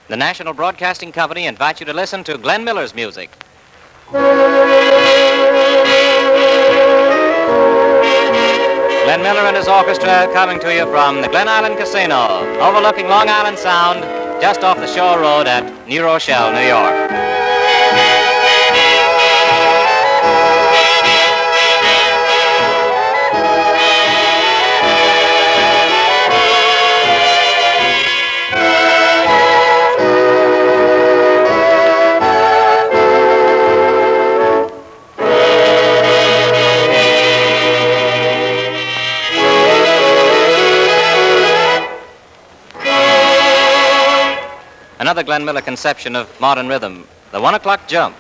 The National Broadcasting Company invites you to listen to Glenn Miller's music. Glenn Miller and his orchestra coming to you from the Glen Island Casino, overlooking Long Island Sound, just off the Shore Road at New Rochelle, New York. Another Glenn Miller conception of modern rhythm, the 1 o'clock jump.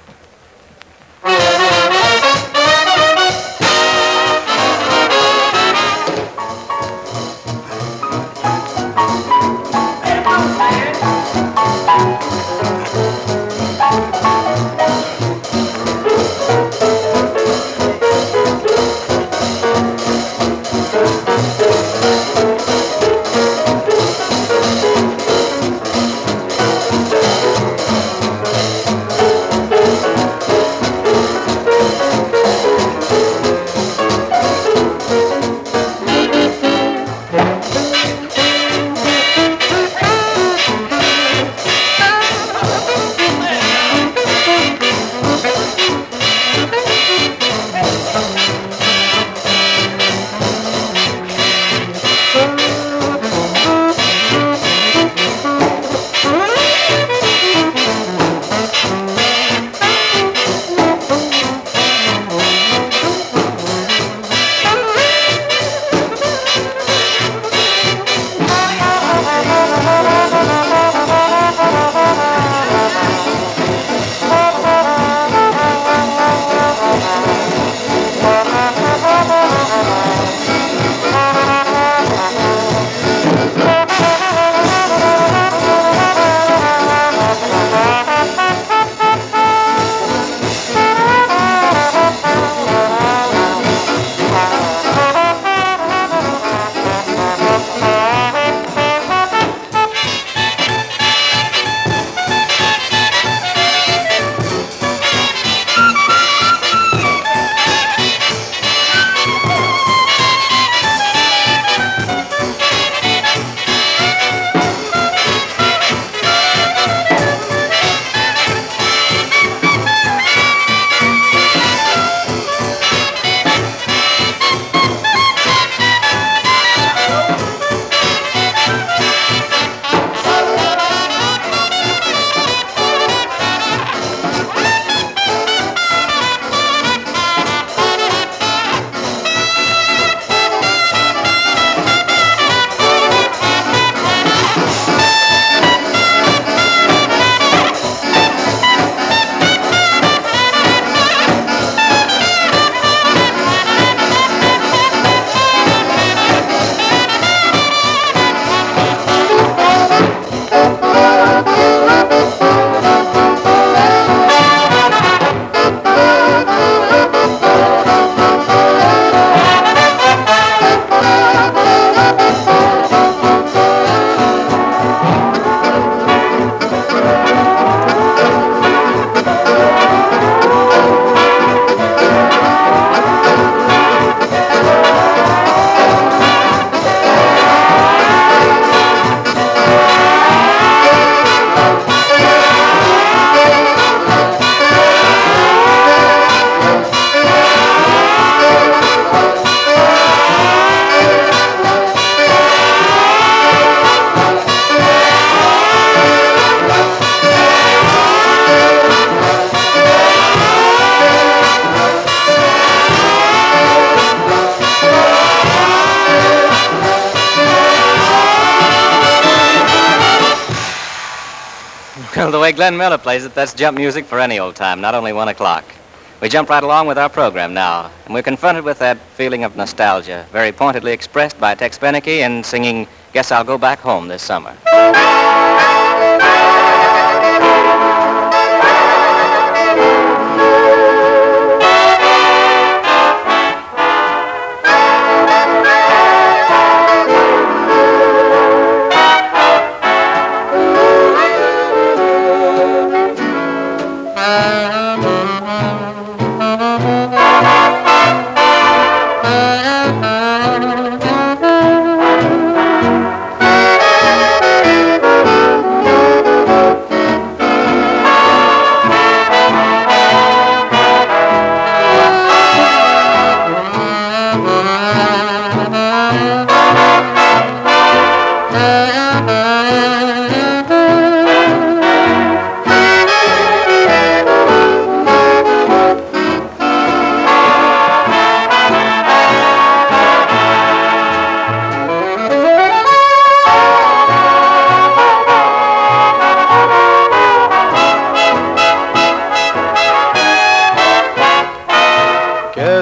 Well, the way Glenn Miller plays it, that's jump music for any old time, not only 1 o'clock. We jump right along with our program now, and we're confronted with that feeling of nostalgia, very pointedly expressed by Tex Beneke in singing Guess I'll Go Back Home This Summer.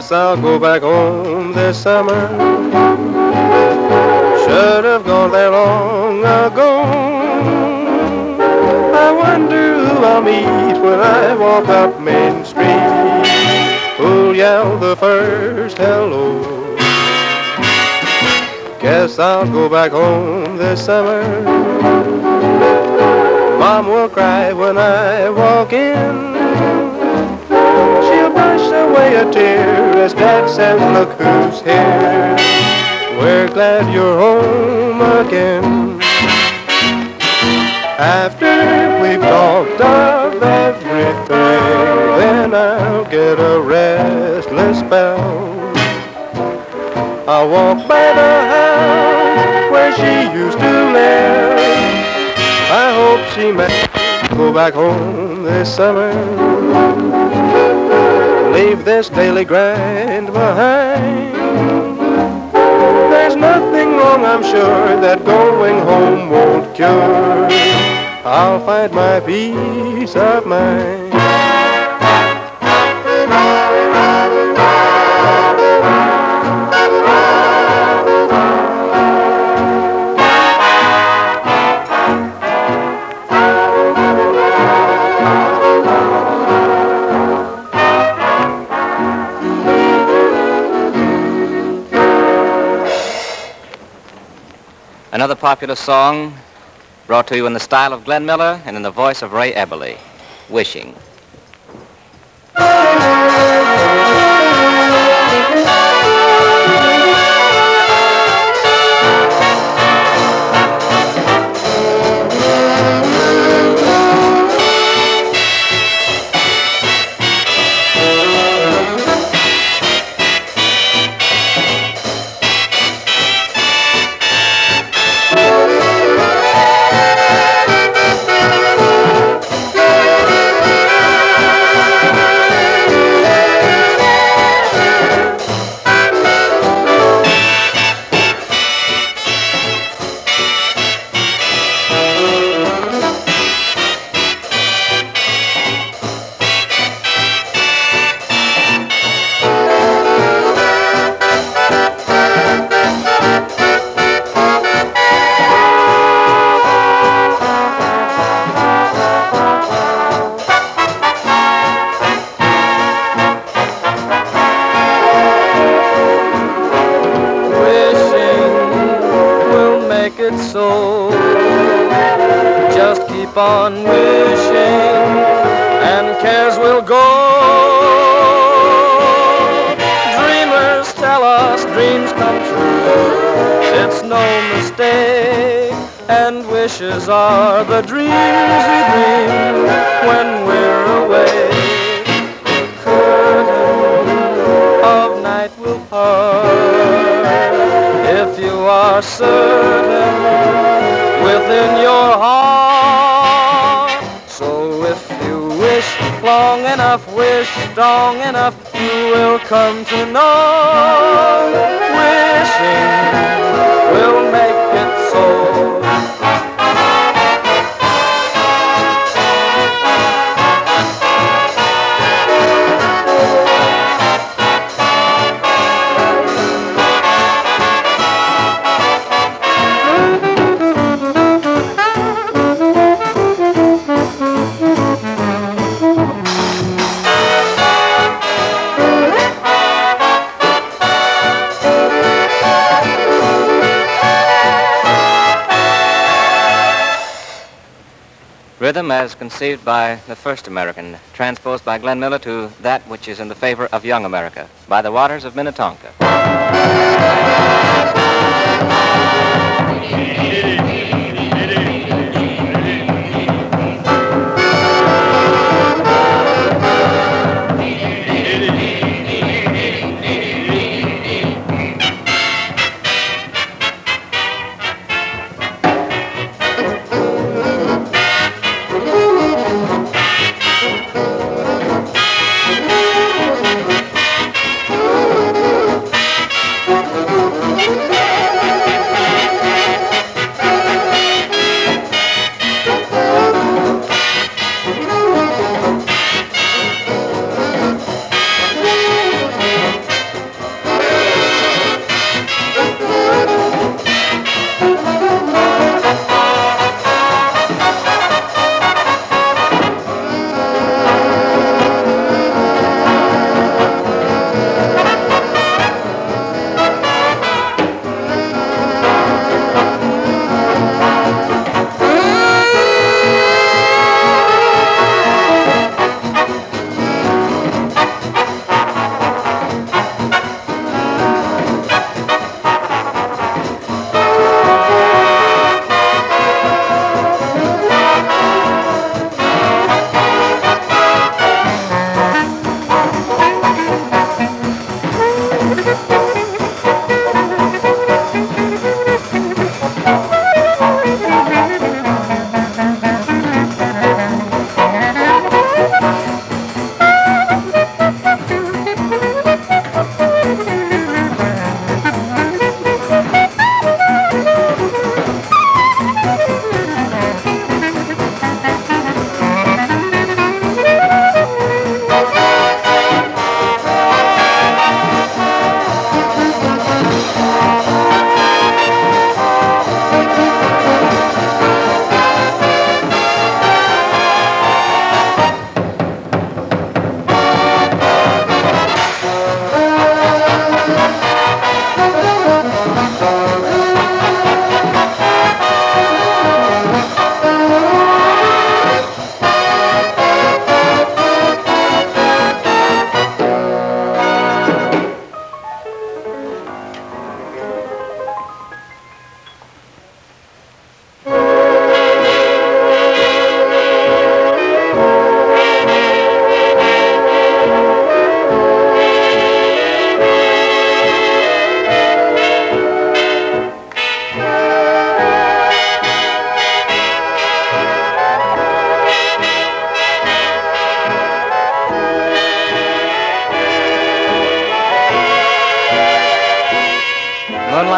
Guess I'll go back home this summer. Should have gone there long ago. I wonder who I'll meet when I walk up Main Street. Who'll yell the first hello? Guess I'll go back home this summer. Mom will cry when I walk in. She'll brush away a tear as Dad says, look who's here. We're glad you're home again. After we've talked of everything, then I'll get a restless spell. I'll walk by the house where she used to live. I hope she may go back home this summer. Leave this daily grind behind. There's nothing wrong, I'm sure, that going home won't cure. I'll find my peace of mind. Another popular song brought to you in the style of Glenn Miller and in the voice of Ray Eberly, Wishing. So just keep on wishing and cares will go. Dreamers tell us dreams come true, it's no mistake, and wishes are the dreams we dream when we're away. The curtain of night will part if you are certain within your heart. So if you wish long enough, wish strong enough, you will come to know. Wishing will make it so. Rhythm as conceived by the first American, transposed by Glenn Miller to that which is in the favor of young America, by the waters of Minnetonka.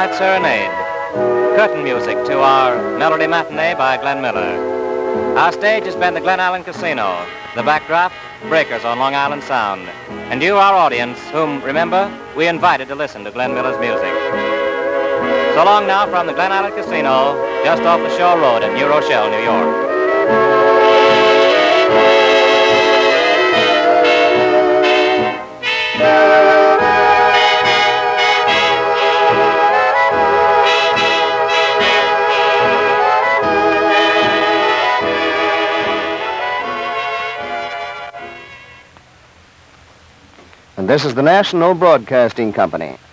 Moonlight Serenade. Curtain music to our Melody Matinee by Glenn Miller. Our stage has been the Glen Allen Casino. The backdrop, breakers on Long Island Sound. And you, our audience, whom, remember, we invited to listen to Glenn Miller's music. So long now from the Glen Allen Casino, just off the Shore Road in New Rochelle, New York. And this is the National Broadcasting Company.